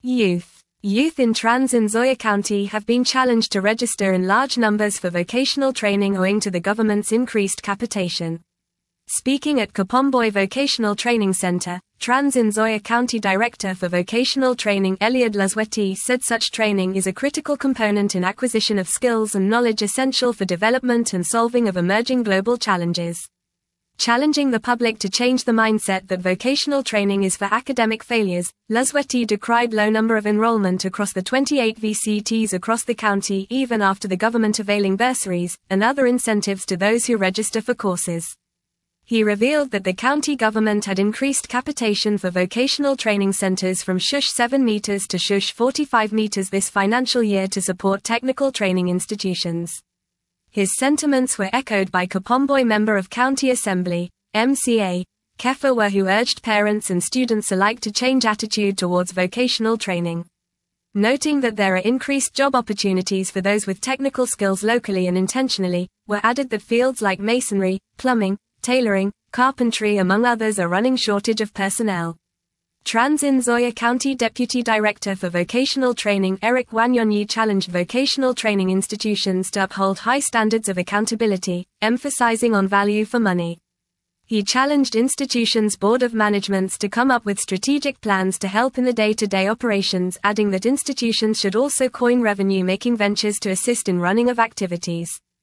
Youth in Trans Nzoia County have been challenged to register in large numbers for vocational training owing to the government's increased capitation. Speaking at Kapomboy Vocational Training Center, Trans Nzoia County Director for Vocational Training Eliud Lasweti said such training is a critical component in acquisition of skills and knowledge essential for development and solving of emerging global challenges. Challenging the public to change the mindset that vocational training is for academic failures, Lasweti decried low number of enrollment across the 28 VCTs across the county even after the government availing bursaries and other incentives to those who register for courses. He revealed that the county government had increased capitation for vocational training centers from Shush 7 meters to Shush 45 meters this financial year to support technical training institutions. His sentiments were echoed by Kapomboy Member of County Assembly, MCA, Kefa, who urged parents and students alike to change attitude towards vocational training. Noting that there are increased job opportunities for those with technical skills locally and intentionally, were added that fields like masonry, plumbing, tailoring, carpentry among others are running shortage of personnel. Trans Nzoia County Deputy Director for Vocational Training Eric Wanyonyi challenged vocational training institutions to uphold high standards of accountability, emphasizing on value for money. He challenged institutions' board of managements to come up with strategic plans to help in the day-to-day operations, adding that institutions should also coin revenue-making ventures to assist in running of activities.